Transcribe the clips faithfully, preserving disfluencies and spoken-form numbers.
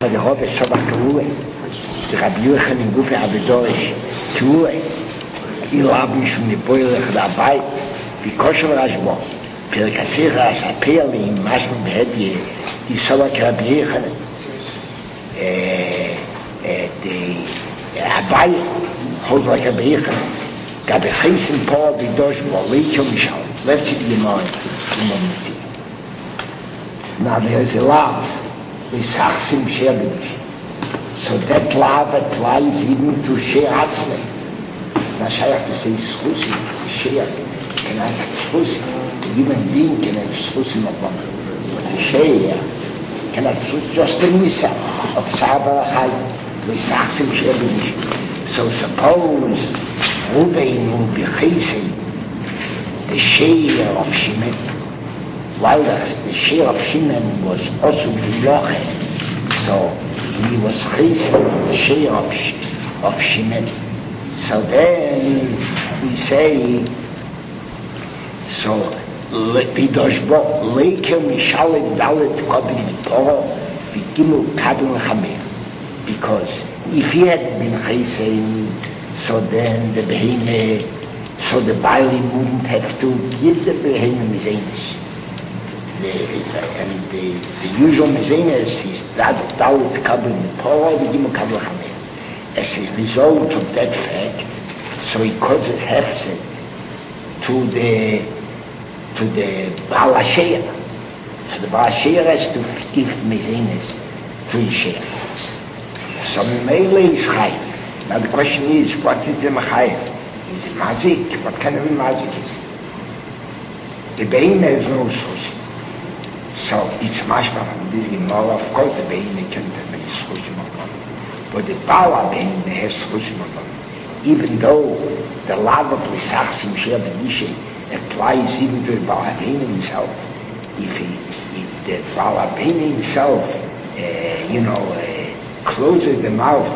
Der Rabbi Shabbat Ruhe, der Rabbi Yochanan in Gufe Abedoish, Ruhe, ihr habt mich schon die Beule dabei, wie Kosher Rashbo, für die Kassira, als Apeli, im Maschman Behedje, die Shabbat Rabbi Yochanan, die Abai, Hozrak Rabbi Yochanan, gab ich heißen Paul, wie Doshbo, Leichel Mishal, let's see the mind, in the sea. Now there's a love. Sachsim Sherbedish. So that love applies even to Shea Atzmei. It's not shaykh to say Schusim, Shea can have Schusim. The human being can have Schusim upon him. But the Shea can have Schusim, just the Nisa of Saba Chai, Sachsim Sherbedish. So suppose Rubein will be chasing the Shea of Shimon, while the Shea of Shimon was also Biloche, so he was chasing the Shea of, of Shimon. So then we say, so Vidoshbo, Leikel Mishalim Dalet Kodin Poro, Vigimu Kabin Chamer. Because if he had been chasing, so then the Beheme, so the Bailim wouldn't have to give the Beheme Mizenis. The, and the, the usual mezenes is that Dalit Kabul Poro Vigimu Kabul Chamer. As a result of that fact, so he causes hefset to the to the Baal HaShe'er. So the Baal HaShe'er has to give mezenes to his share. So Mele is chayiv. Now the question is, what is the chayiv? Is it magic? What kind of magic is it? The Bein has no source. So it's mashma from this Gemara. Of course, the Bein can have schusim upon it, but the Bala Bein has schusim upon it. Even though the love of the Sachsim Shea B'Nishe applies even to the Bala Bein himself, if he, if the Bala Bein himself, uh, you know, uh, closes the mouth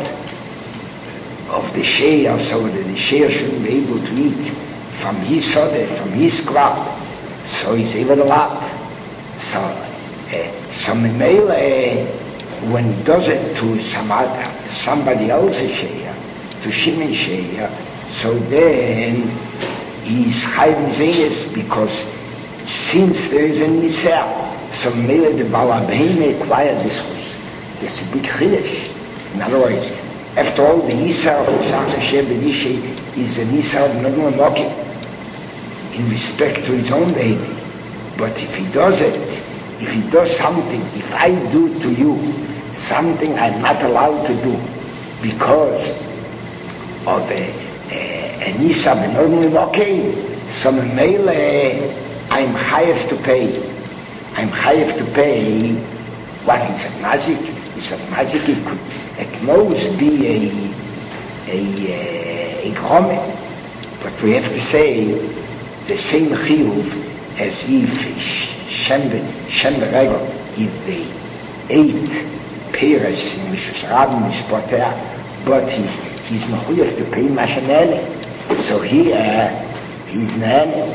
of the Shea so that the Shea shouldn't be able to eat from his soda, from his crop, so he's able to laugh. So, uh, some male, uh, when he does it to some other, somebody else's share, to Shimon share, so then he's chayv zenis because since there is a nisel, so mele the balabheim acquires this was. It's a big chiddush. In other words, after all, the nisel of Sachsim Shea B'Nishe is a nisel of Nodma Moki in respect to his own baby. But if he does it, if he does something, if I do to you something I'm not allowed to do because of a nisa b'normal okay, so mele I'm chayav to pay. I'm chayav to pay. What is a magic? It's a magic. It could at most be a a a grommet, but we have to say the same chiyuv as if Shem Regel, if they ate Paris in Mishus Rabin Mishpotea, but he, he's mechuyev to pay Mashanene. So here, uh, he's Nene.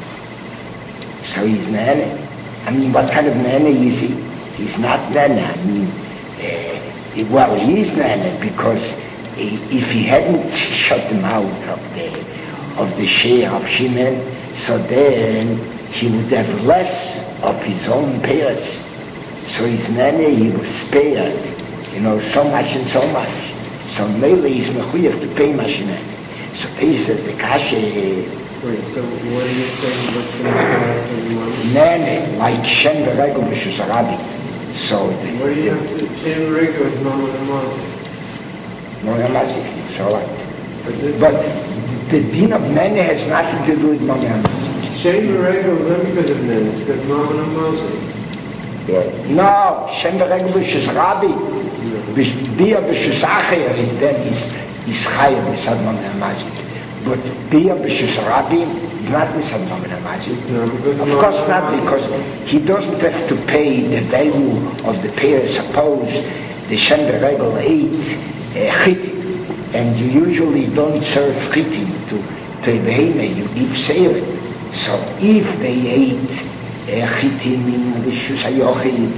So he's Nene. I mean, what kind of Nene is he? He's not Nene. I mean, uh, well, he is Nene because if he hadn't shut them out of the, of the Shea of Shimon, so then he would have less of his own payers. So his nene, he was spared, you know, so much and so much. So Mele is mechuyev to pay Mashinene. So he says the kasha. Wait, so what are you saying? What's the nene? Nene, like Shem Regel B'Shus Arabi. So the, what do you have to? Shem Regel is Mama Namazi. Mama Namazi, it's all right. But, this but the din of nene has nothing to do with Mama Namazi. Shem Regel is not because of Nene, it's because Mama Namazi. Yeah. No, Shem Regel B'Shus Arabi. Bia B'Shus Acher is then is is chayav b'sad Mama Namazi. But Bia B'Shus Arabi is not b'sad Mama Namazi. No, of course not, because he doesn't have to pay the value of the pair. Suppose the Shem Regel ate uh, chitim, and you usually don't serve chitim to to a beheme, you give seirim. So if they ate chitim in Rishus HaYochid,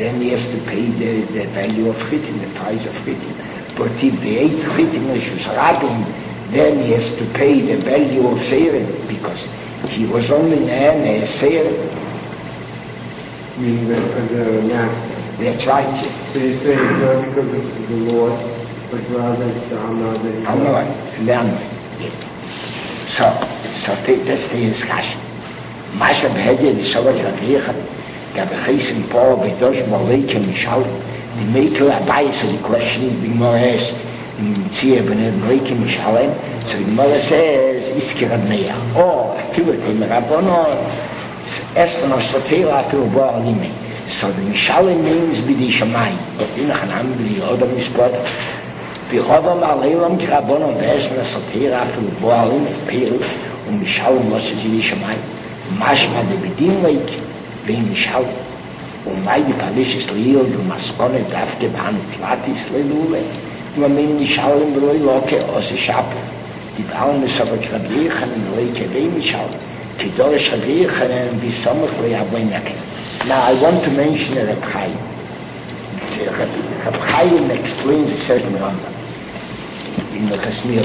then he has to pay the, the value of chitin, the price of chitin. But if the eighth chitin is rabin, then he has to pay the value of seirim, because he was only a seirim. Meaning the, the master. That's right. So you say it's not because of the loss, but rather it's the Amar that he Amar, the Amar. So, so that's the discussion. Masha b'hedya the Shabbat Rabbeichan, Gabechisim Paul B'dosh Maleke Mishal, the Mekel Abayis, so the question is, the Gemara asked, in Tzia B'nei Maleke Mishalem, so the Gemara says, Iski Rabneya, or, Akivatim Rabbanon, Esther Sotera Afilu Bo'alime. So the Mishalem means B'di Shamayim, but in Chanam B'di Odom Mispot, B'Odom Aleilam Rabbanon Esther Sotera Afilu Bo'alime, Perush, und Mishalem was B'di Shamayim. Mashma de Bedin Lake, being Mishal, und weil die Palisches Liel, und Maskone darf gebannt, Latis Lelule, nur mein Mishal in Beloi Loke, Osi Shapo, die Bauen ist aber Trabiechen in Leke Bei Mishal, die Dore Trabiechen in Bisomach Lei Aboinake. Now I want to mention a Reb Chaim. Reb Chaim explains a certain number in the Chasmira.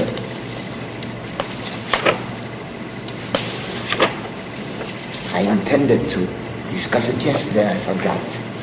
I intended to discuss it yesterday, I forgot.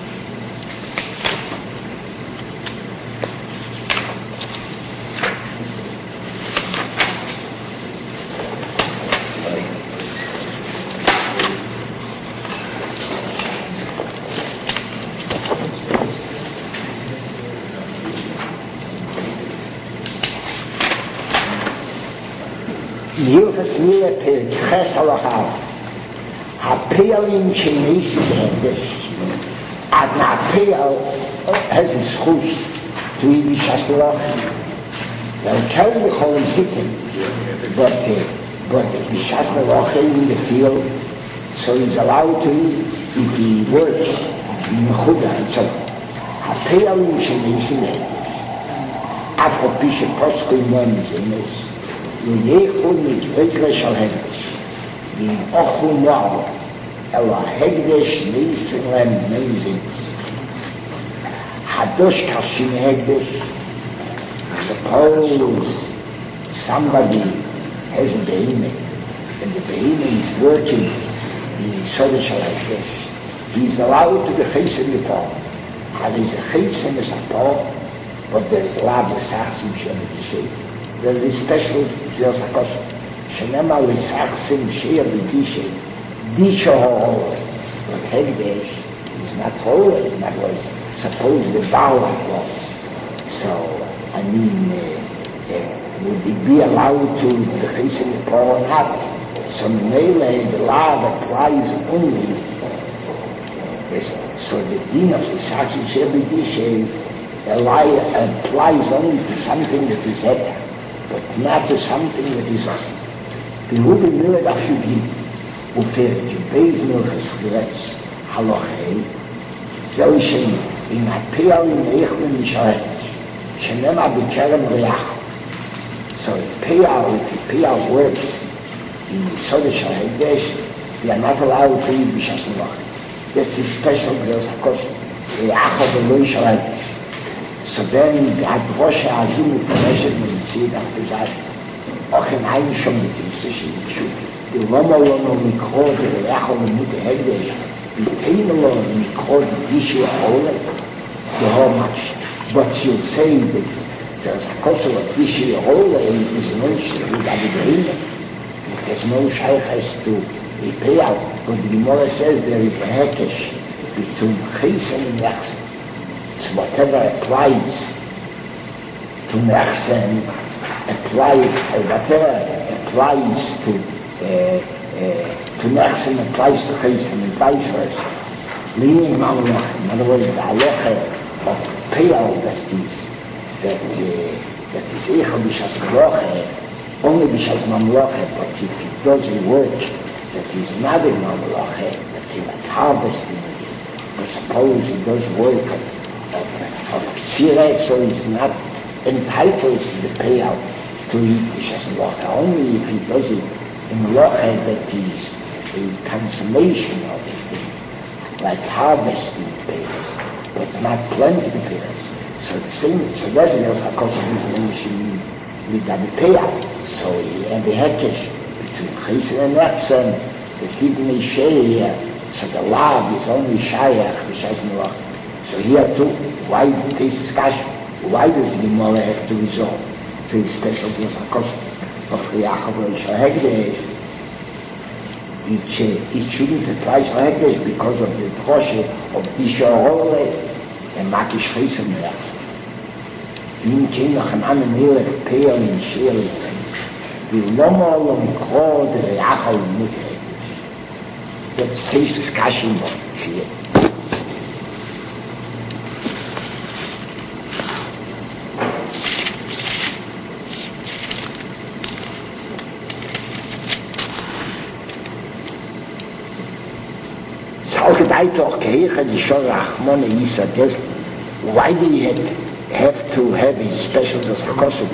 Hilchas Mila Perik Ches Halachal. Hapealim Shenesi Behendesh. Adna Hapeal has a schush to eat Bishas Melachim. They'll tell the Cholim Sikim, but uh, but Bishas Melachim in the field, so he's allowed to eat if he works in Mechuda and so on. Hapealim Shenesi Behendesh. After Bishop Posko Imam Zemes, Yechul mit Vekra Shal Hegdesh. The Ochel Noal, Ela Hegdesh Neisen Lem Neisen. Hadosh Kashin Hegdesh. Suppose somebody has a behemoth, and the behemoth is working the Soda Shal Hegdesh. He's allowed to be Chesed Yipol. And he's a Chesed Yipol, but there is a lot of Sachsim Shem Yishay. There is a special Zels HaKosher. Shenema L'Sachsim Shea B'Dishay. Disha Ho'ol. But Hegdesh is not holy. In other words, suppose the Baal was. So, I mean, uh, uh, would it be allowed to the Chesed Yipol or not? So, Mele, the law applies only. Yes, so the din of L'Sachsim Shea B'Dishay applies only to something that is heter, but not to something that is awesome. The Ruben Miller Afugin, Ufer, Beis Milchas Chretz, Halachei, Zeu Shem, in Apeal in Eichel Misharesh, Shenema B'Kerem Reach. So Apeal, if Apeal works in the Soda Shal Hegdesh, we are not allowed to eat B'Shas Melachim. This is special, Zels HaKosher, Reach of the Loi Shal Hegdesh. So then, the Adrosha Azim Ufareshet Medicid Achbezad, auch in einem schon mit Inzwischen Schuh. Die Loma Loma Mikro, die Reachol und Mitte Hegdesh, die Teimelo Mikro, die Dische Ole, the whole much. But you'll say that there's a kosher of Dische Ole is no shit with Adibreina. It has no shaykhs to a payout. But the Gemara says there is a hekesh between Chesed and Nechsen. So whatever applies to Nechsen, apply, uh, whatever applies to uh, uh, to Nechsen applies to Chesed and vice versa. Leaning Mamlach, in other words, the halacha of Peal that is that uh, that is Eichel B'Shas Melachim, only B'Shas Mamlachim, but if he does a work that is not in Mamlachim, that's in a harvesting, but suppose he does work of of Ksirah, so he's not entitled to the payout to eat B'Shas Melachim, only if he does it in Melachim that is a consummation of it, like harvesting payers. but not plenty of payers. So the same, so that's the other cause of this nation with the payer. So and the heckish between Chesed and Nechsen, the hidden share. So the love is only Shayach, which has no. So here too, why this discussion? Why does the Gemara have to resolve to the special deals of course of Yaakov Hegdesh? Each it shouldn't apply to Hegdesh because of the droshe of Disha Role and Makish Chesed Nechsen. In came nach an Amemele Peer in Shere, the Loma Lom Kro the Yaakov Mikre. That's taste discussion what it's here. Why do you have to have a special discussion?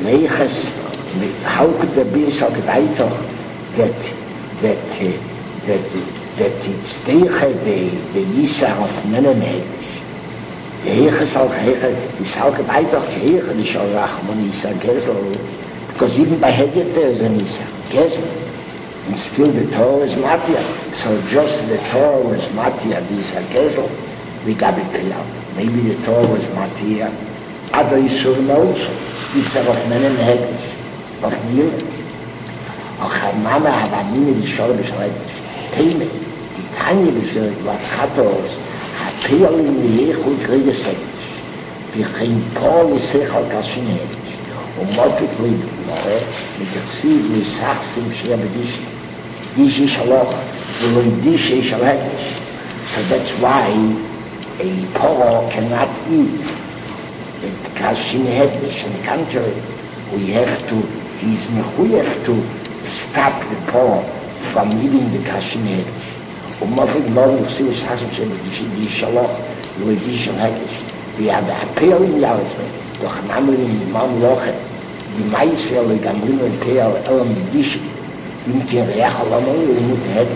How could there be so that that that that that it's the the Yisa of Menonhead? The Heiches al Heiche is how could I talk Heiche the Shalachmon Yisa Gezel? Because even by Hedget there is an Yisa Gezel. And still the Torah is Matya. So just the Torah was Matya, this Gezel, we got it paid out. Maybe the Torah was Matya. Other Yisurim also. This are of Menem Hedish, of Mirim. Och Hamama Havamini Bishol Bishol Payme, the tiny Bishol, what Chatos, Hapealim Yechul Kriges Hedish. Vichin Paul Yisechal Kashin Hedish. ומופת להתמורה, מתקציב מסחסים שיהיה בדישי. דישי שלוח, ולא דישי של הקש. So that's why a poro cannot eat it kashin hedish. On the contrary, we have to, he's mechuyev to stop the poro from eating the kashin hedish. ומופת לא נוציא מסחסים שיהיה בדישי, דישי שלוח, ולא דישי של הקש. We have a pale in Yalazme, doch namely Mam Lochet, the Maisel, the Gamlin and Pale, Elam Dishi, in Kiriach Alamo, we need to have.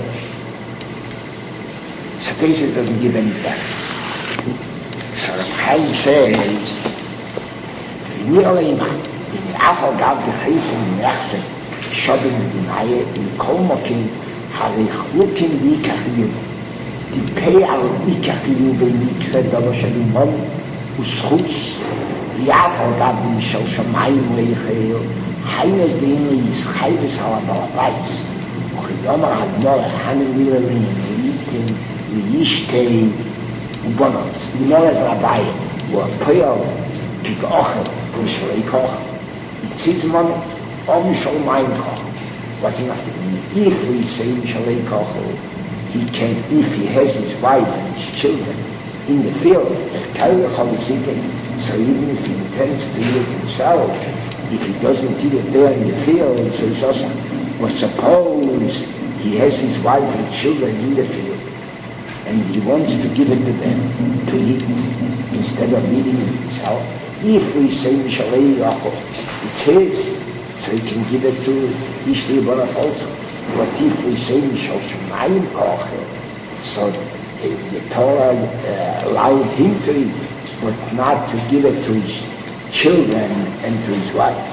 So this doesn't give any back. So Chaim says, in Yerlema, in Afal Gav the Chesed in Nechsen, Shabin Dinaye, in Kolmokin, Harich Lukin Vikachliv, the Pale Vikachliv, in Mikre Daloshalimon, וסחוץ יעבור גם משל שמיים ויחל חייל דין לישחייבס על הבלבייס וכיומר הגמור הנמילה ליניתים וישתי ובונוס גמור אז רבי והפועל כגאוכל משלי כוח יציז מונו או משל מים כוח what's enough to mean if we say משלי כוח he can if he has his wife and his children in the field, so even if he intends to eat it himself, if he doesn't eat it there in the field, so it's also, or suppose he has his wife and children in the field, and he wants to give it to them to eat instead of eating it himself, if we say Mishalei Yachol, it's his, so he can give it to Ishtei Bonaf also. But if we say Mishal Shemayim Koche, so the Torah uh, allowed him to eat, but not to give it to his children and to his wife.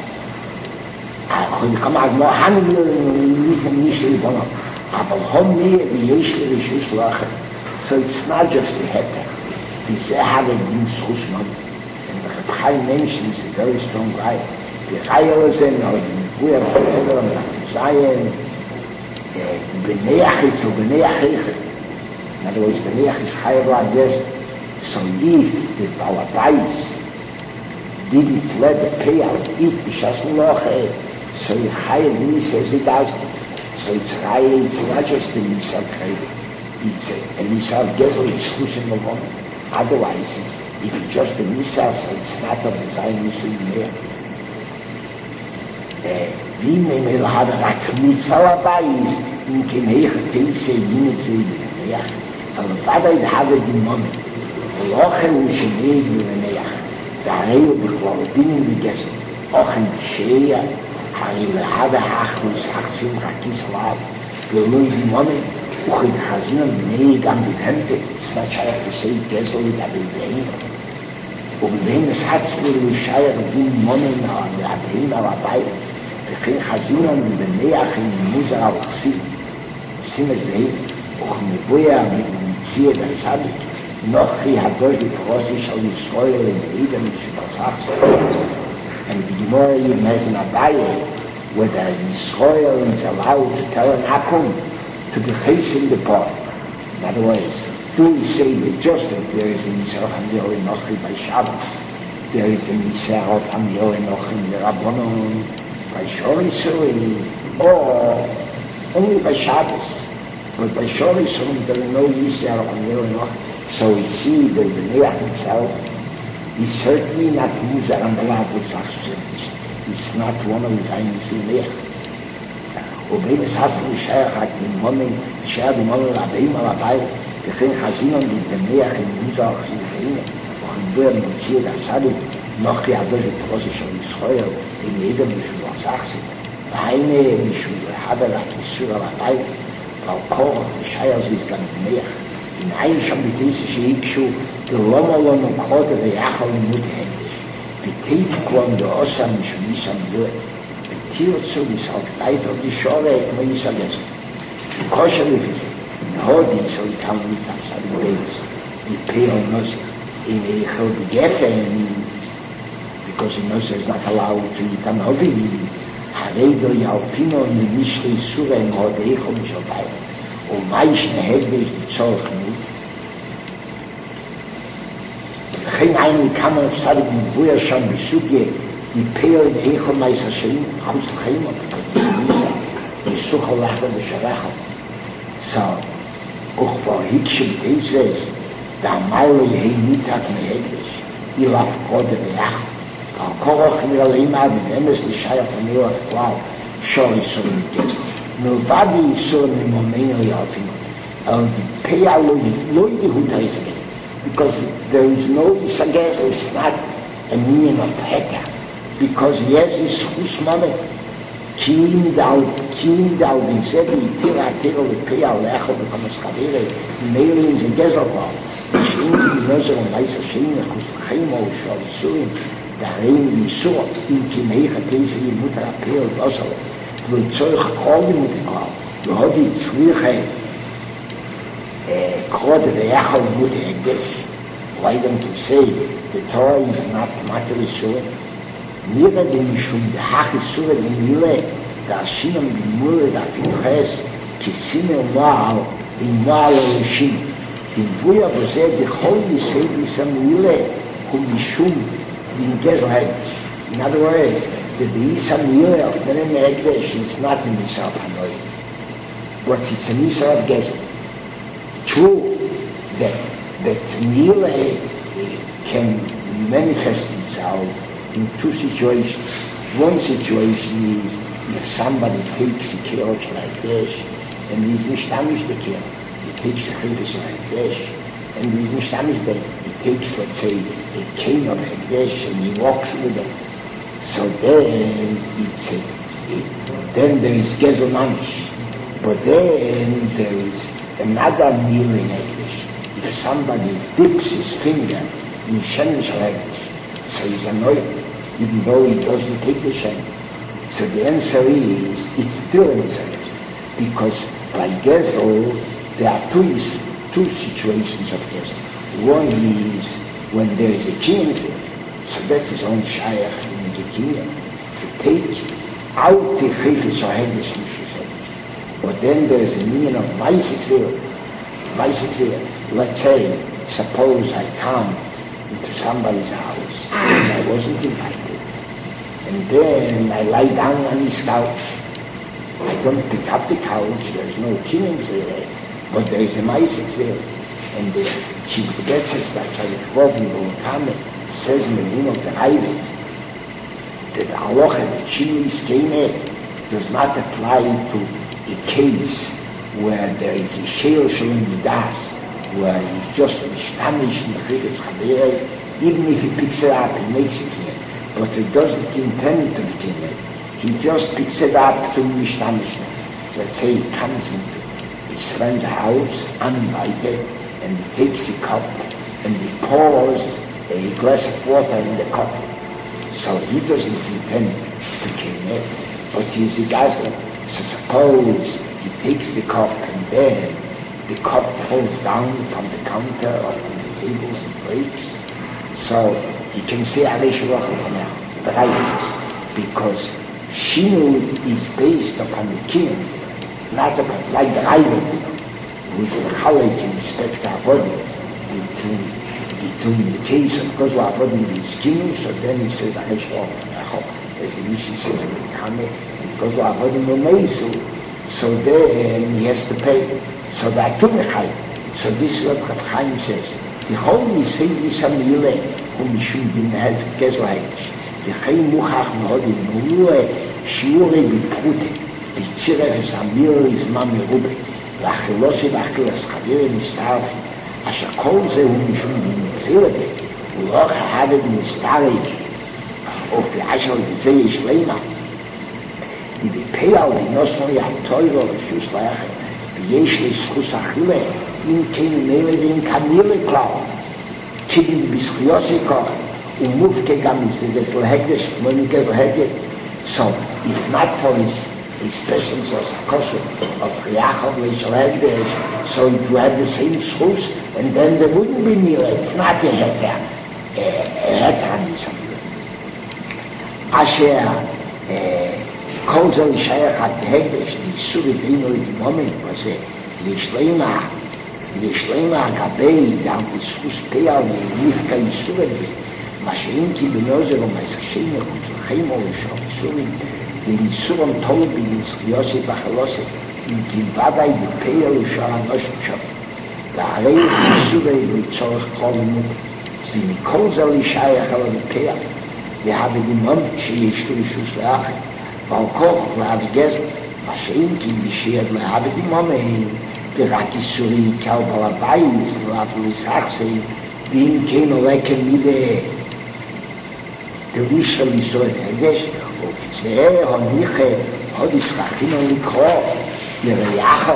So it's not just the heter. It's a having schusman. And the Chaim mentions a very strong guy. The Chayozen or the Fuer Feder and the Zion, Beneachis or Beneachich. In other words, Beneach is higher like this. So if the Balabais didn't let the payout eat Bishas Meloche, so the higher Mini says it doesn't. So it's higher, it's not just the Nisa Kredi. It's a, a Nisa Gezel, it's Shushim Mavon. Otherwise, it's, if it's just the Nisa, so it's not of the Zayin Nisa Yimeh. Wie men will have a Mitzvah Balabais, in Kemeche Teise Yinitze Yinech. אבל ודאי להבא דימון ולאוכל הוא שנהיג מלנח והרי הוא בכלורדינים בגזל אוכל בשעיה הרי להבא האחרוס החסים חכיס עליו גלוי דימון Uchid Chazinon Bnei Gam Bibhemte, it's not shy to say Gezel with Abel Behema. ובהם נסחץ ולשאר דין מונן הבאים על הבית וכן חזינון ובניח עם מוזר הלכסים סימס בהם וכמבויה מציע דצדיק נוחי הדוש בפרוסי של ישראל ומעידם שבסחס and the Gemara even has an abaya whether Israel is allowed to tell an akum to be chasing the pot. In other words, do we say that just as there is an Yisrael Hamil Enochi by Shabbos, there is an Yisrael Hamil Enochi in the Rabbanon by Shor Yisrael, or only by Shabbos, but by Shor Yisrael there is no Yisrael Hamil Enochi. So we see that the Neach himself is certainly not Muzar and allowed with Sachshir. It's not one of his Aynis in Neach. ובין הססנו שייך רק במומן, שייך במומן רבים על הבית, וכן חזינון להתבניח עם מוזר אחסים ואינה, וכנבוא המוציא את הצדיק, נוחי הדוש בפרוסי של ישראל, עם עידם משום הסחסים, והיינה משום לחבר הכיסור על הבית, ועל כוח ושייך זה גם בניח, עם עין שם בתיסי שהיקשו, דלומו לא נוקחות ויחל לימוד הקדש, ותהיק כלום דעושה משום ניסם דוה, Tirzu is halt weiter die Schore und ich sage es. Die Kosher lief es. In Hodi soll ich kann nicht am Sabi Beis. Die Peo Nosir. In Eichel begeffen. Because the Nosir is not allowed to eat an Hodi. Haredo Yalpino ni Nishri Sura in Hodi Eichel Mishobai. Und Maish nehegde ich die Zorch nicht. וכן עין כמה אפשר מבויה שם בסוגיה מפיר ואיכו מייס השאים חוץ לחיים ובסמיסה ניסוך הלכו ושרחו so וכבר היקשם תזרס והמיילו יהי מיתק מהקדש אילף קודה ויחו ועל כורוך נראים עד אמס לשייך הניר הפקלל שור איסור מגז מלבד איסור ממומנו יעפינו אבל פיה לא יהיו תריסגז because there is no Isagez, it's not a meaning of Heka. Because yes, it's Husmane. Kim dal, Kim dal, Bizebi, Tira, Tira, Pea, Lecho, Bekonos Chavere, Meili in the Gezelbal, Shin, Nozer, and Leisa, Shin, Chemo, Shol, Surim, Darein, Yisur, in Kimecha, Tezi, Mutra, Pea, Dosel, Lutzorch, Koli, Mutra, Lodi, Tzriche, Kod Reachal Mut Hegdesh. Why don't you say the Torah is not Matri Surah? Neither the Mishum the Hachi Surah the Mile, the Ashinam the Mule, the Finches, Kisine Waal, in Waal Elishim. In Buya Bozeh, the Holy say this Mile, who Mishum, the Gezel Hegdesh. In other words, the Isa Mile of Mele Hegdesh is not in the South Hanoi, but it's an Isa of Gezel. True that that Mila can manifest itself in two situations. One situation is if somebody takes a kirosh like this and he's mishtamish the kiro. He takes a chayvish like this and he's mishtamish the he takes, let's say, a cane of hekdesh and he walks with it. So then it's a, it, then there is gezel manish. But then there is another meal in English. If somebody dips his finger in Shemish English, so he's annoyed, even though he doesn't take the Shemin. So the answer is, it's still an Israel. Because by Gezel, there are two, two situations of Gezel. One is when there is a king there, so that's his own Shayach in the kingdom. To take out the Chayfish or Hedish Mishushet. But then there is a meaning of Maisik Maisik Let's say, suppose I come into somebody's house and I wasn't invited. And then I lie down on his couch. I don't pick up the couch, there's no killings there, but there is a Maisik there. And the Chief Getzes, that's how it was in Volkame, says in the name of the Ravid that the Allah of Chilis came does not apply to a case where there is a shale showing the das, where he just mishtamish in the Chayvitz Chabere, even if he picks it up, he makes it clear. But he doesn't intend to be clear. He just picks it up to mishtamish. Let's say he comes into a his friend's house, uninvited, and he takes the cup and he pours a glass of water in the cup. So he doesn't intend to kill it, but he's a gazler. So suppose he takes the cup and then the cup falls down from the counter or from the table and breaks. So he can say Alesh Rochafanech, because Shinu is based upon the king, not upon, like the Raiva, with the Chalek in respect to Avodim, between, between the case of Kozla Avodim and his king, so then he says Alesh Rochafanech, as the Mishnah says in the Kame, Kozla Avodim Omesu, so then he has to pay. So that too Mechayim. So this is what Reb Chaim says. The whole Yisei Yisamile, who Mishum Din has Gezlaish. The Chaim Muchach Mohodim, Nuwe, Shiure Biprute, Bitziref Samir is Mami Rube, Lachilosi Lachilas Chavir Nistar, Asher Kol Ze who Mishum Din Zilebe, Uloch Havid Nistarik, of the Asher Vizei Shleima. If the Peyal, the Nosnoi HaToiro, Shus Lachet, יש לזכוס אכילה, אם כן מלא ואם כמילה כלל, כיוון בסחיוסי כוח, ומופקה גם מזה גזל הקדש, כמו מגזל הקדש. So, if not for his, his special source of kosher, of Riachov Leishal Hekdesh, so it would have the same schus, and then there wouldn't be mila, it's not a heter, a heter on this one. Asher, כל זה לשייך עד הקדש, לאיסור ידינו לדמומן, וזה, יש למה, יש למה הגבי, גם תסחוס פייל, ונפקה איסור ידי, מה שאין כי בנוזר ומסכשים מחוץ לחיים או לשום איסורים, ואיסור המתול בנזכיוסי בחלוסי, אם כי ודאי בפייל לשאר הנושם שם, והרי איסור ידי לצורך כל לימוד, ומכל זה לשייך על הפייל, והבדימון שיש לרישוס לאחר, ועל כוח להביא גזל, מה שאין כי בשייד להביא דימומן, ורק איסורי קל בעל הבית, ולאפו לסחסי, ואם כן עולה כמידה דרישה ליסור את הגש, וכזה הניחה, עוד ישכחינו לקרוא, ירייחו,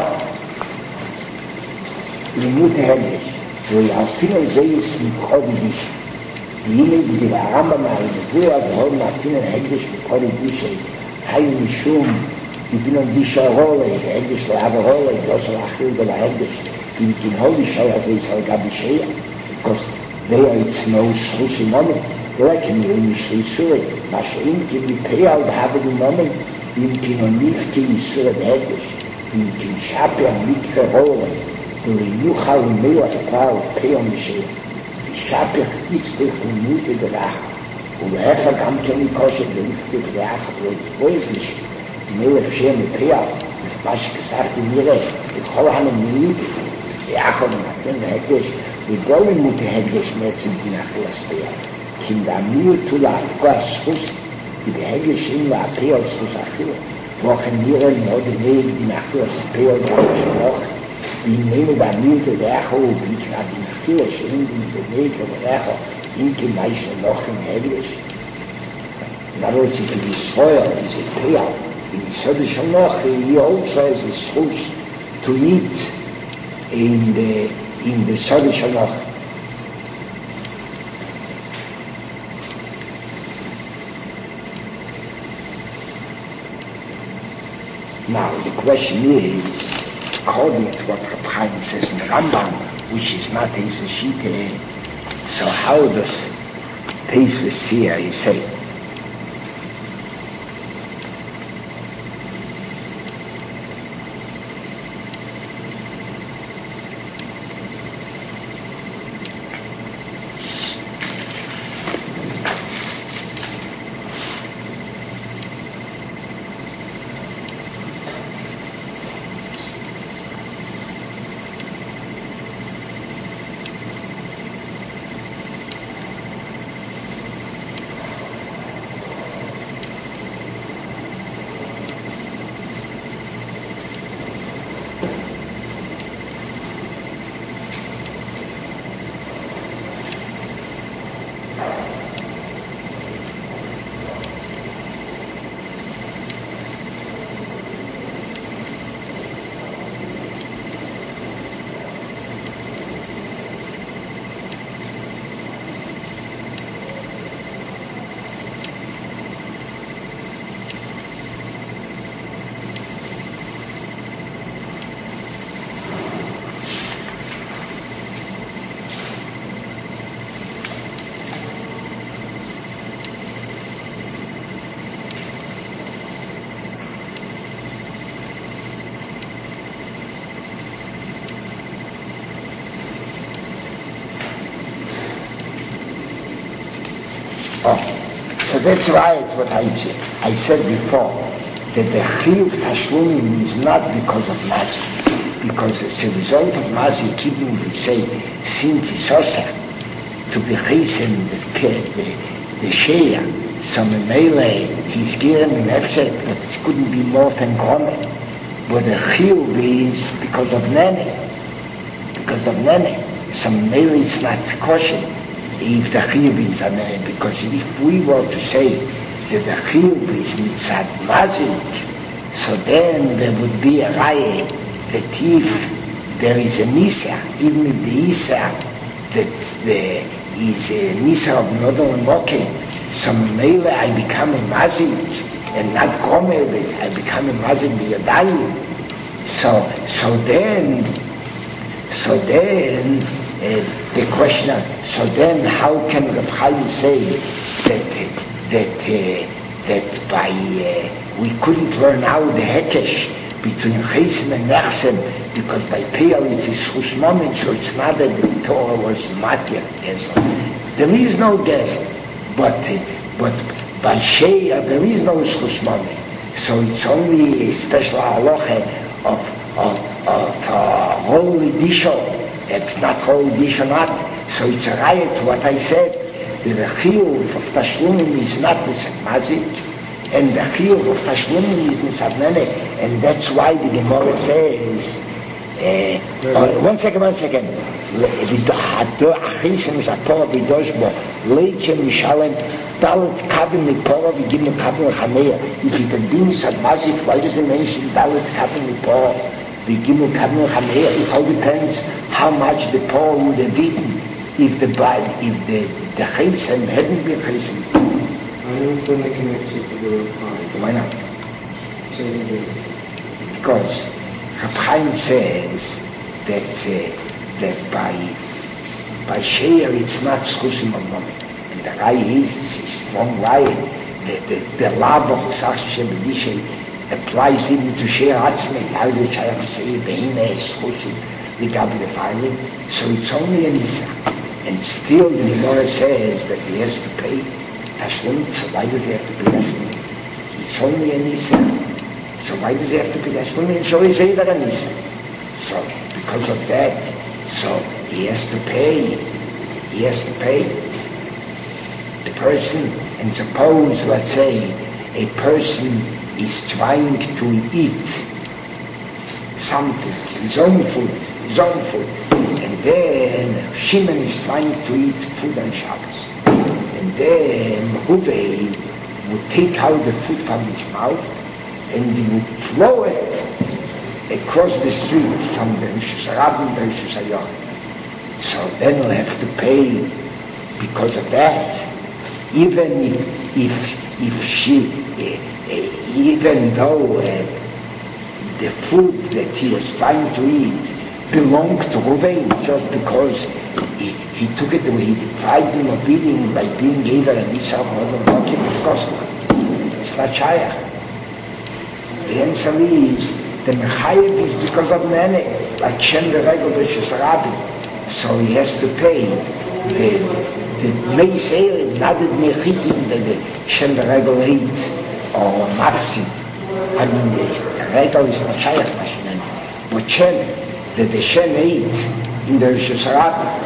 לימוד הגש, ויעפינו זה יסמכו דיש, והנה בדברי הרמב"ם על נבואה, והוד מעטין הגש בכל דישי, היו משום יבינו דישה רולה, הגש לאבא רולה, לא של אחר גל ההגש, אם כן הולי שי הזה ישראל גבי שיה, because there it's no schus in moment, like in the Mishnah Yisuri, מה שאין כי בפייל בהבד ומומן, אם כן הניפקי יסור את הגש, אם כן שפי המקרה רולה, ולינוחה ומלח כלל פייל משיה, שפי יצטרך למות את הרח, ולהפך גם כן מקושת ולפתיך לאחר ולתבויך משיה, מלף שם מפייל, מה שכספתי נראה, בכל הנמיד, לאחר ומתן להקדש, ובו לימוד ההקדש נעשים דינך לספייל, כי דמיר תו להפקוע סחוס, ובהקדש אין להפייל סחוס אחילה, וכן נראה מאוד נהג דינך לספייל דרך שלוח, והנה דמיר דרכו וביקרא דינך שאין דין זה נהג דרכו, אם כמי שלוח עם הקדש. In other words, it can be soil, it's a payal. In Yisod Shaloch, he also has a schus to eat in the in the Sod Shaloch. Now the question is, according to what Reb Chaim says in the Rambam, which is not his Shita, so how does Teis Sia he say? So that's why it's what I, I said before, that the chiyuv tashlumim is not because of mazik, because as a result of mazik, keeping we say, since it's also to be chisen the, the, the shea, so memele, he's given an efsek, but it couldn't be more than gomer. But the chiyuv is because of nene, because of nene, so memele is not kosher. If the chiyuv is an nene, because if we were to say that the chiyuv is mitzad mazik, so then there would be a raya that if there is a nisa, even if the isa that there is a nisa of nodal moke, so mele I become a mazik and not gomer, I become a mazik biyadayim. So so then so then uh, the question, so then how can Reb Chaim say that that uh, that by uh, we couldn't learn out the hekesh between chesem and nechsem, because by Peil it's a schus moment, so it's not that the Torah was matir gezel. There is no gezel, but uh, but by Sheia there is no schus moment, so it's only a special halacha of of of uh, holy disho. It's not holy disho not, so it's a riot to what I said. The chiyuv of tashlumim is not misad mazik, and the chiyuv of tashlumim is misad nene, and that's why the Gemara says, uh, uh, one second, one second, achisen is a pora v'doshbo, leikem mishalem, dalet kavim mipora v'gim kavim l'chameya. If it had been misad mazik, why does it mention dalet kavim mipora v'gim kavim l'chameya? It all depends how much the pora would have eaten. If the if the the chesem hadn't been chesem, I understand the connection to the Reb Chaim. Why not? So because Reb Chaim says that uh, that by by sheir it's not schusim of money, and the rai is it's a strong rai. The the the lab of Chashash B'dishay applies even to sheir atzmei. How is it shayach to say behine schusim v'gabi the filing? So it's only an isa. And still the Gemara says that he has to pay tashlum, so why does he have to pay tashlum? It's only a nisa. So why does he have to pay tashlum? And so he says that a nisa. So because of that, so he has to pay. He has to pay the person. And suppose, let's say, a person is trying to eat something, his own food, his own food. And then Shimon is trying to eat food on Shabbos. And then Reuven would take out the food from his mouth and he would throw it across the street from the Rishus Harabim to the Rishus Hayom. So then he'll have to pay because of that. Even if if, if she, uh, uh, even though uh, the food that he was trying to eat belonged to Reuven, just because he, he took it away, he deprived him of eating by being given a nisa of Mokim, of course not. It's not shayach. The answer is, the mechayev is because of nene, like Shem the Regel Rishus Harabim. So he has to pay the the meis erev, not the mechitim that the Shem the Regel ate, or mafsim. I mean, the Regel is not shayach mashinani, but Shem, that the Shem ate in the Rishus Harabim.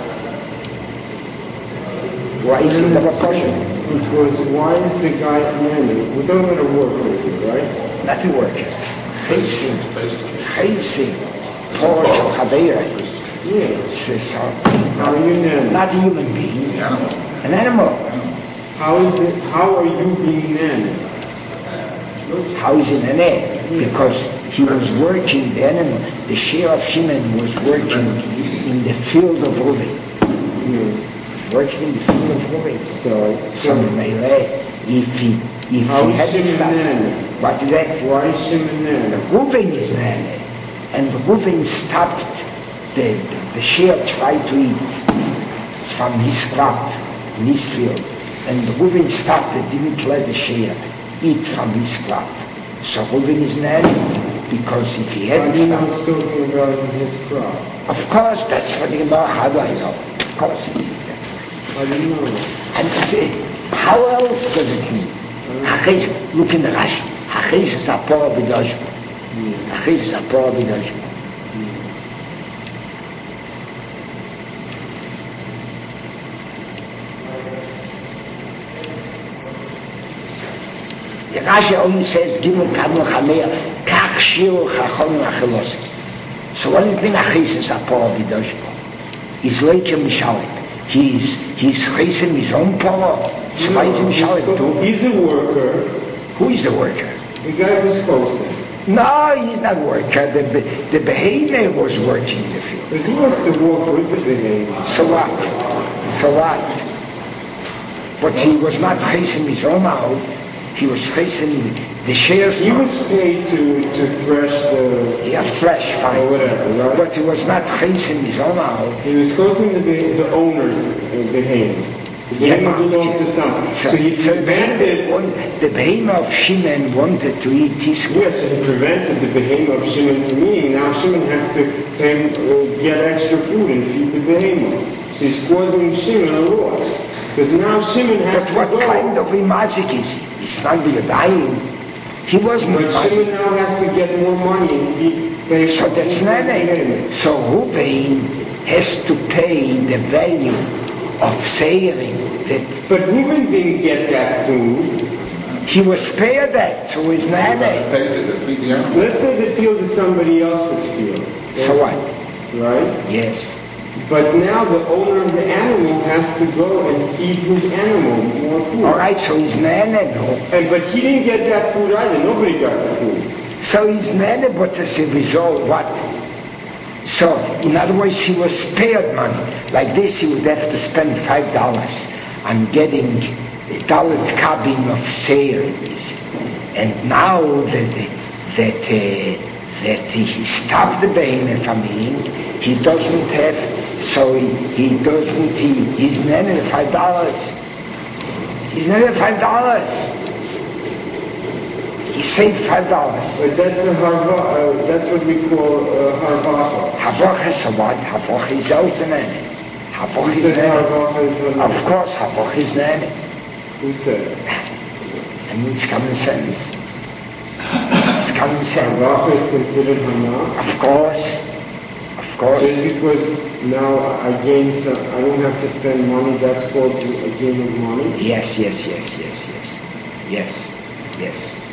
Why is it never kosher? Because why is the guy commanding? We're talking about a work worker, right? Not a worker. Chesing. Chesing. Porch of Chadeira. Yes. How are you nanny? Not a human being. An animal. How is it? How are you being nanny? How is it an animal? Because he was working, the animal, the shear of Shimon was working in the field of Reuven. Yeah. Working in the field of Reuven. So, so if he, if how he hadn't stopped, what is that? Why is Shimon nanny? Reuven is nanny. And Reuven stopped the, the shear tried to eat from his crop, in his field. And Reuven stopped it, didn't let the shear eat from his crop. So Reuven is nanny. Because if he hadn't stopped... How do you know it's talking about his crop? Of course, that's what you know. How do I know? Of course it is that. How do you know? And how else does it mean? Hachis, look in the Rashi. Hachis is a poor b'doshbo. Hachis is a poor b'doshbo. The Rashi only says, Gimel Kabel Chameir, Kach Shiru Chachon Achilos. So what does it mean, Achis is a poor b'doshbo? He's like a Mishalim. He's, he's chasing his own power. So why is he Mishalim too? He's a worker. Who is the worker? The guy who's posting. No, he's not worker. The, the Behemoth was working in the field. But he has to work with the Behemoth. So what? So what? But he was not chasing his own out. He was chasing the shares. He was paid to, to thresh the... Yeah, thresh, fine. Or whatever, right? But he was not chasing his own out. He was causing the, the owners of the Behemoth. The Behemoth belonged to someone. So, So he so prevented... the Behemoth of Shimon wanted to eat his... Yes, so he prevented the Behemoth of Shimon from eating. Now Shimon has to pay, uh, get extra food and feed the Behemoth. So he's causing Shimon a loss. Because now Shimon has But to what go. kind of a magic is he? It's not really dying. He wasn't But magic. Shimon now has to get more money and he pays... So that's nene. So Ruvain has to pay the value of sailing that But Reuben didn't get that food. he was spared that, so his nene. Let's say the field is somebody else's field. So what? Right? Yes. But now the owner of the animal has to go and feed his animal more food. All right, so his nene, no. And but he didn't get that food either. Nobody got the food. So his nene, but as a result, what? So, in other words, he was spared money. Like this, he would have to spend five dollars on getting a dollar cabin of savings. And now that that uh, that he stopped the behemoth from eating, he doesn't have. So he, he doesn't. He, he's nene five dollars. He's nene five dollars. He saved five dollars. But that's a harva, uh, that's what we call uh, harvacha. Havoch is a what? Havoch is also nene. Havoch Who is says nene. harvacha is a Of course, Havoch is nene. Who said? And it's common sense. It's common sense. Harvacha is considered hana. Of course. Of course. Just because now I gain some, I don't have to spend money, that's called a gain of money. Yes, yes, yes, yes, yes. Yes, yes.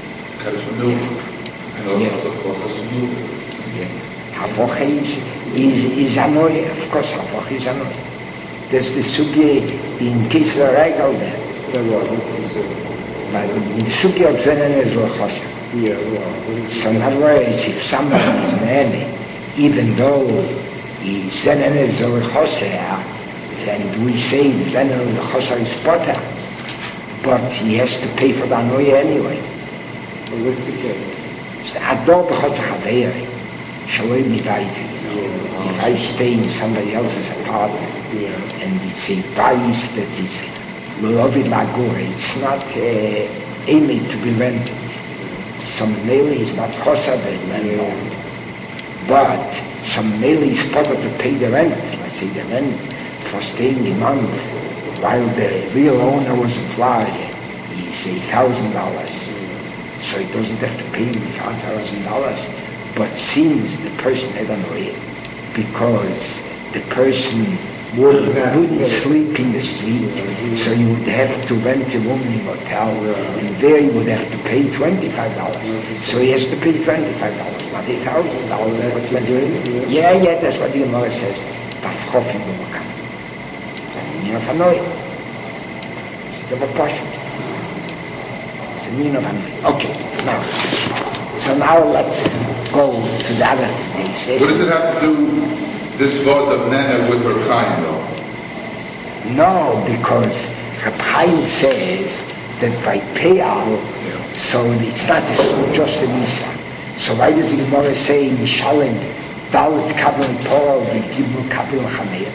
Yes. Yeah. Havoch is, is, is annoying. Of course, Havoch is annoying. There's the sugi in Kisla Regal there. That was, what's the But in the sugi of Zenen is Rochosha. Yeah, well. So in other words, if somebody is nene, even though he's Zenen is Rochosha, then we say Zenen is Rochosha is potter. But he has to pay for the annoy anyway. But what's the case? So Ador b'chotz ha'chaveiri, shaloi midaita, you know. Yeah. If I stay in somebody else's apartment, Yeah. and it's a price that is lo'ovid la'gur, it's not uh, aiming to be rented. Some mele is not chosa the landlord, but some mele is supposed to pay the rent. Let's say the rent for staying a month, while the real owner was in Florida, is a thousand dollars. So he doesn't have to pay him five thousand dollars. But since the person had annoyed, because the person would, wouldn't sleep in the street, so he would have to rent a room in a hotel, and there he would have to pay twenty-five dollars. So he has to pay twenty-five dollars, not a thousand dollars. What's the doing? Yeah, yeah, that's what the Gemara says. Tafchofim b'makam. You know, annoyed. It's a question. Okay, now, so now let's go to the other things. What does it have to do, this vote of Nene, with her Chaim, though? No, because Reb Chaim says that by Pe'al, Yeah. so it's not just a Nisa. So why does the Gemara say, Mishalim, Dalit Kabel Paul, the Gibul Kabel Chameir?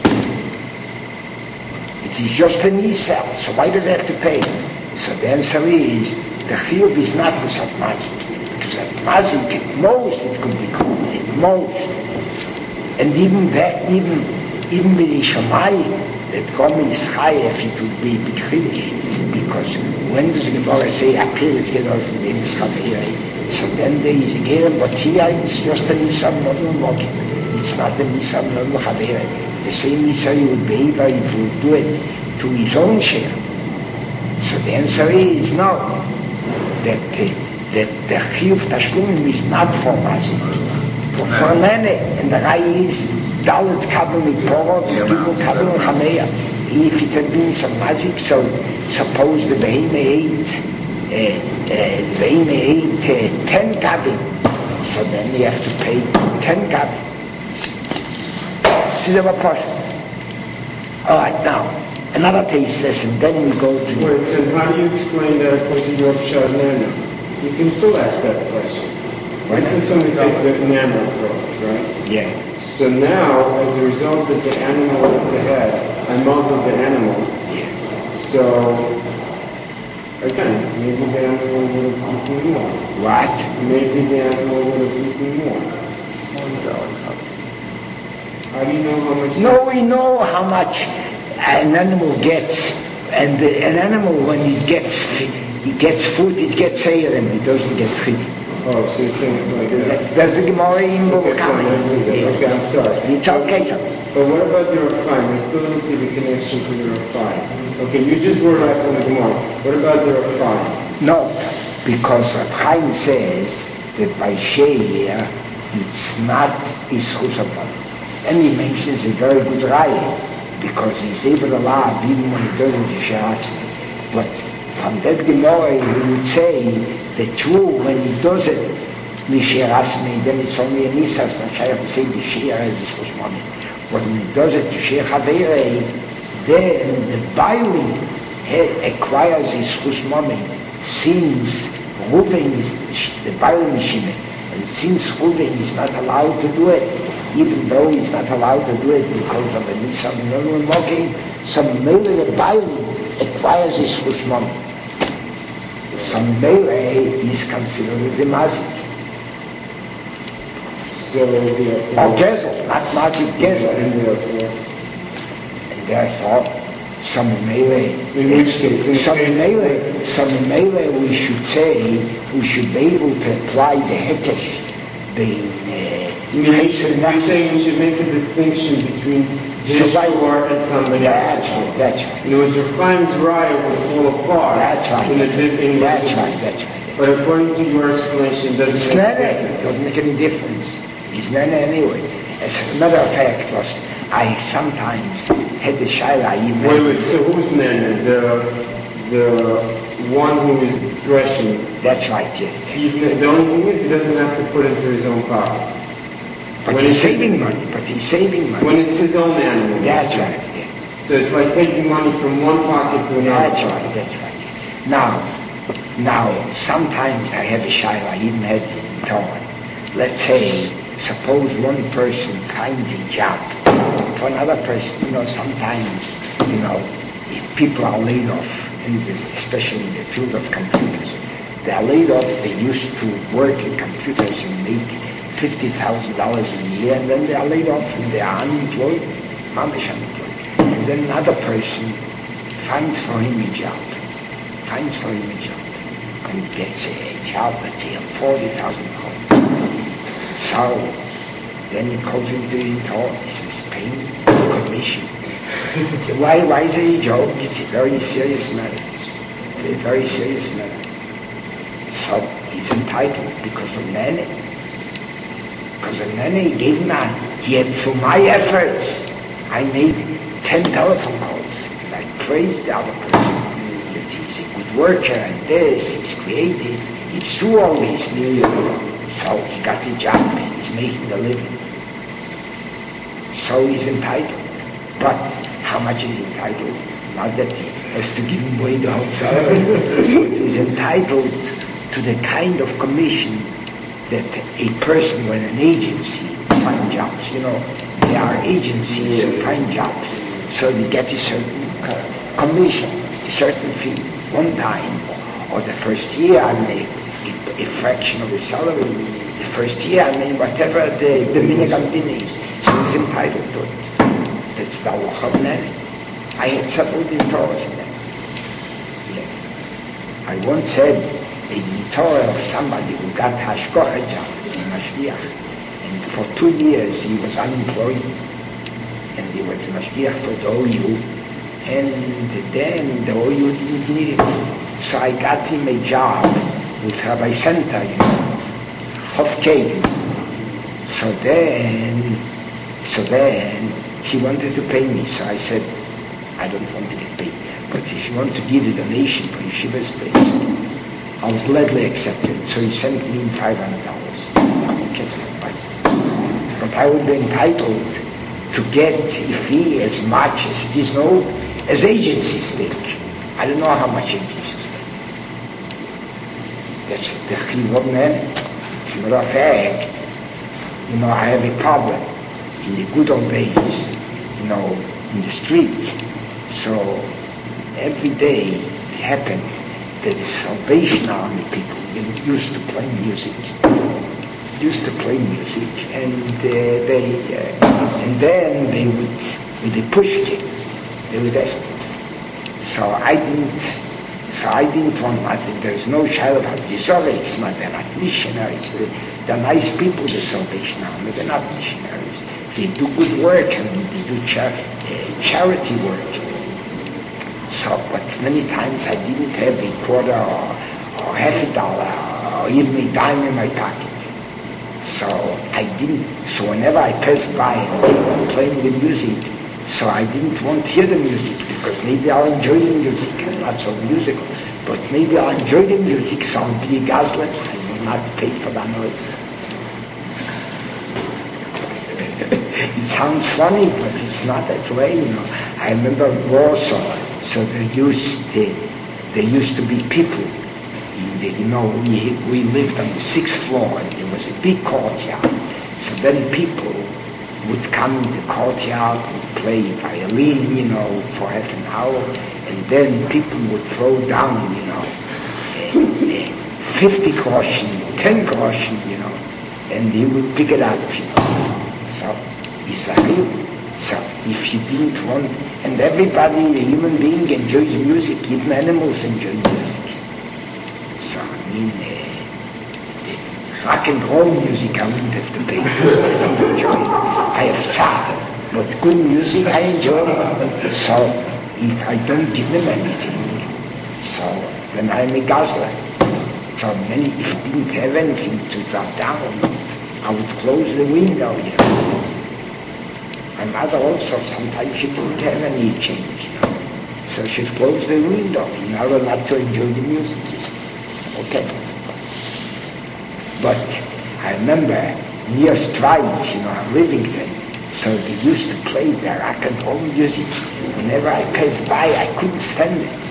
It is just a Nisa, so why does it have to pay? So the answer is, the chiyuv is not the satmazik, because satmazik at most it could be called, at most. And even that, even even with the Shamayim, that Gomi is Chayef, it would be a big Chiddush. Because when does the Gemara say, Apir is Gedolfen, then is Chavirei? So then there is a Gerem, but here it's just a Nisan Nodul Mokim. It's not a Nisan Nodul Chavirei. The same Nisan would be if he would do it to his own share. So the answer is no. That uh, that the Chiyuv Tashlumim is not for Masik. For for Nene. And the Rai is Dalit Kabel with Porot, people Kabel and Chameya. If it had been some Masik, so suppose the Behime ate, uh, uh, the Behime ate uh, ten Kabel. So then you have to pay ten Kabel. See the portion. Alright, now. Another taste lesson, then we go to... Wait, so how do you explain that according to your Pshad Nano? You can still ask that question. Let's assume we take the Nano approach, right? Yeah. So now, as a result of the animal at the head, I muzzled the animal. Yeah. So, again, maybe the animal would have eaten more. What? Maybe the animal would have eaten more. How do you know how much... No, we know how much an animal gets, and the, an animal when it gets it gets food, it gets air and it doesn't get feed. Oh, so you're saying it's like that? That's, that's the Gemara in Okay, Bava Kama. okay, I'm sorry. It's okay, sir. But what about the Rafai? We still don't see the connection to the Rafai. Okay, you just wrote out from the Gemara. What about the Rafai? No, because Chaim says that by Sheir it's not Ischus Abad. And he mentions a very good raya, because he's able to laugh even when he doesn't Shirasmi. But from that Gemara we would say that true, when he does it Shirasmi, then it's only a Nisas, not shy to say the Shir as his Chusmoni. But when he does it to Shir Chaverei, then the Bailing acquires his Chusmoni, since Ruben is the Bailing Shimei. And since Ruben is not allowed to do it, even though he's not allowed to do it because of the Nisan Nodul Mokim, some Mele Bailing acquires his Chusmon. Some Mele is considered as a Mazik. So, Or Gezel, not Mazik, Gezel. And therefore, And therefore, some Mele, in which case, in some case, Mele, some Mele, we should say, we should be able to apply the Hekesh being uh, you mean, you should, you're saying we should make a distinction between his shore and somebody That's else's shore. right, that's right. In other words, your Chaim's raya will fall apart. That's right. In a, in That's right, that's right. But according to your explanation, it doesn't It's make Nene. a It difference. doesn't make any difference. It's Nene anyway. As a matter of fact, was I sometimes had the Shaila even... Wait, wait, so who's Nene? The, the one who is threshing. That's right, yeah. He's, the only thing is he doesn't have to put it into his own pocket. But When he's it's- saving money, but he's saving money. When it's his own animal. That's right, yeah. So it's like taking money from one pocket to another. That's right, that's right. Now, now, sometimes I have a Shaila, I even had it in Torah. Let's say, suppose one person finds a job for another person. You know, sometimes, you know, if people are laid off, in the, especially in the field of computers, they are laid off, they used to work in computers and make fifty thousand dollars a year, and then they are laid off and they are unemployed, mamish unemployed. And then another person finds for him a job, finds for him a job, and he gets a job, let's say, of forty thousand dollars. So, then he calls into the talk, he says, pay me commission. why, why is it a joke? It's a very serious matter. It's a very serious matter. So, he's entitled because of Nene. Because of Nene, he gave me, he had, for my efforts, I made ten telephone calls. And I praised the other person that he's a good worker and this, he's creative. It's true always. So he got a job and he's making a living. So he's entitled. But how much is he entitled? Not that he has to give him away the whole salary. But he's entitled to the kind of commission that a person or an agency find jobs. You know, there are agencies who find jobs. So they get a certain uh, commission, a certain fee. One time, or the first year I made a, a fraction of the salary. The first year I made whatever the, the minimum is. So he's entitled to it. That's the Allah of Nene. I had settled in Torah in that. Yeah. I once said in Torah of somebody who got Hashkocha job in Mashgiach, and for two years he was unemployed, and he was Mashgiach for the O U, and then the O U didn't need it. So I got him a job with Rabbi Senta, you know, Chof Kagan. So then, so then he wanted to pay me. So I said, I don't want to get paid, but if you want to give a donation for Yeshiva's pay, I'll gladly accept it. So he sent me five hundred dollars. Okay, but I would be entitled to get, if he, as much as it is known, as agencies take. I don't know how much agencies take. That's the chiyuv man. As a matter of fact, you know, I have a problem in the good old days, you know, in the street. So every day it happened that the Salvation Army people used to play music, used to play music, and uh, they, uh, and then they would, with the pushkin, they would ask it. So I didn't, so I didn't want nothing. There is no child of it's not, they're not missionaries. They're nice people, the Salvation Army, they're not missionaries. They do good work and they do char- uh, charity work. So, but many times I didn't have a quarter or, or half a dollar or even a dime in my pocket. So I didn't, so whenever I passed by and they were playing the music, so I didn't want to hear the music because maybe I'll enjoy the music. I'm not so musical, but maybe I'll enjoy the music, so I'll be a gazlet. I will not pay for that noise. It sounds funny, but it's not that way, you know. I remember Warsaw, so there used to, there used to be people. In the, you know, we we lived on the sixth floor, and there was a big courtyard. So then people would come in the courtyard and play violin, you know, for half an hour, and then people would throw down, you know, uh, uh, fifty groschen, ten groschen, you know, and he would pick it up, you know. So, Israel. So, if you didn't want, and everybody, a human being enjoys music, even animals enjoy music. So, I mean, uh, rock and roll music I wouldn't have to pay for. I don't enjoy it. I have sad, but good music I enjoy. So, if I don't give them anything, so then I'm a guzzler. So many, if I didn't have anything to drop down, I would close the window, you know. My mother also, sometimes she didn't have any change, you know. So she'd close the window in order not to enjoy the music. Okay. But I remember near Strides, you know, Rivington, so they used to play the rock and roll music. Whenever I passed by, I couldn't stand it.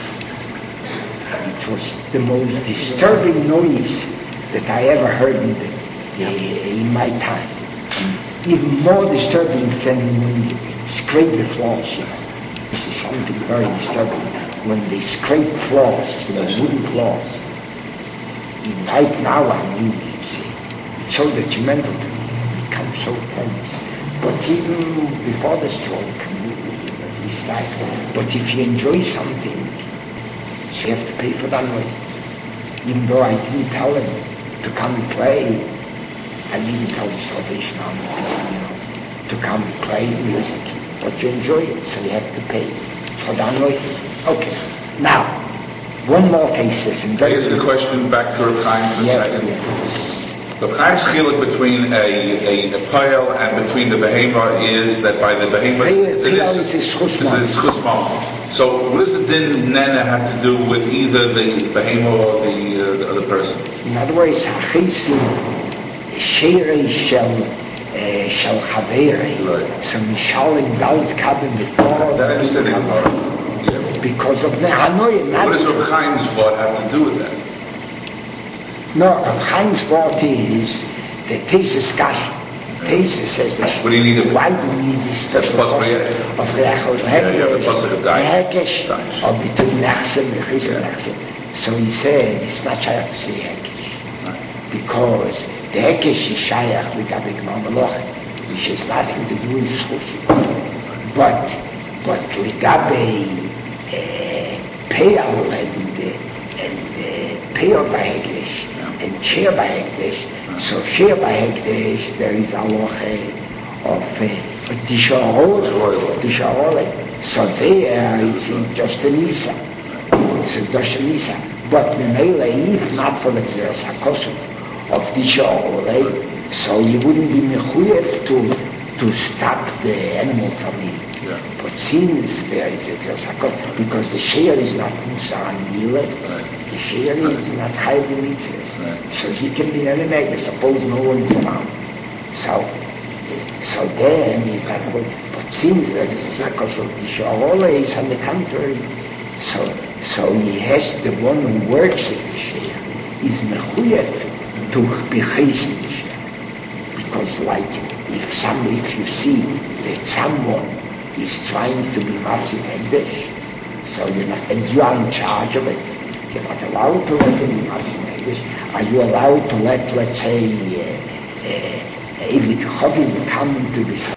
It was the most disturbing noise that I ever heard in, the, in my time. And even more disturbing than when they scrape the floors, you know. This is something very disturbing. When they scrape floors, you know, wooden floors. Right now, I mean, it's, it's so detrimental to me. It becomes so tense. But even before the stroke, it's like, but if you enjoy something, you have to pay for that noise. Even though I didn't tell them to come and play, I didn't tell the Salvation Army, you know, to come and play music. But you enjoy it, so you have to pay for that noise. Okay, now, one more case. Can I ask a question back to Reb Chaim for a yeah, second? Yeah. Reb Chaim's chiluk between a, a, a pile and between the behema is that by the behema it's a schus mama. So what does the din nana have to do with either the behema or the, uh, the other person? In other words, hachisim sheirei shel shel chaverei. So mishalim dalit kabin b'torah. That I understand the Gemara. Because of the Hanoi. What does Reb Chaim's vod have to do with that? No, Reb Chaim's vod is the Tesis Kash. Tesis says that. What do you need it? Why do we need this special pasuk of Reachel Hekesh or between Nechsem and Nechsem? So he said it's not shayach to say Hekesh because the Hekesh is shayach with Abig Mamalach, which has nothing to do with Schusim. But But legabe uh, payal and uh, and uh, payal by hekdesh and share by hekdesh. So share by hekdesh there is halacha of uh, tisharol, tisharol. So there is just a nisa, it's a just a nisa. But memele, if not for the exercise of tisharol, so you wouldn't be mechuyev to to stop the animal from eating. Yeah. But since there is a Tirsakot, because the shear is not Musa and Mila, the shear is not highly mitzvah. So he can be an enemy, suppose no one is around. So, so then he's not going. But since there is a Sakos of the Shear, is on the contrary. So, so he has the one who works at the shear, is mechuyev to be chasing the shear. Because like, if somebody, if you see that someone is trying to be mafsid hekdesh, so you're not, and you are in charge of it, you're not allowed to let him be mafsid hekdesh. Are you allowed to let, let's say, uh, uh, Eved Chovim come into the